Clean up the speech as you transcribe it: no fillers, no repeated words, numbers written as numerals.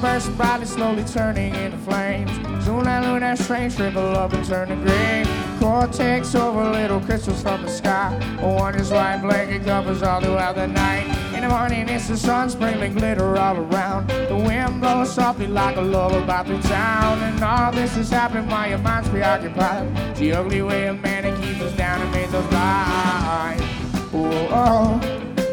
bursting brightly, slowly turning into flames. Soon that lunar strange shrivel up and turn to green. Cortex over little crystals from the sky. One just white blanket covers all throughout the night. In the morning it's the sun sprinkling glitter all around. The wind blows softly like a lullaby through town. And all this is happening while your mind's preoccupied. The ugly way of man that keeps us down and makes us blind. Oh, oh.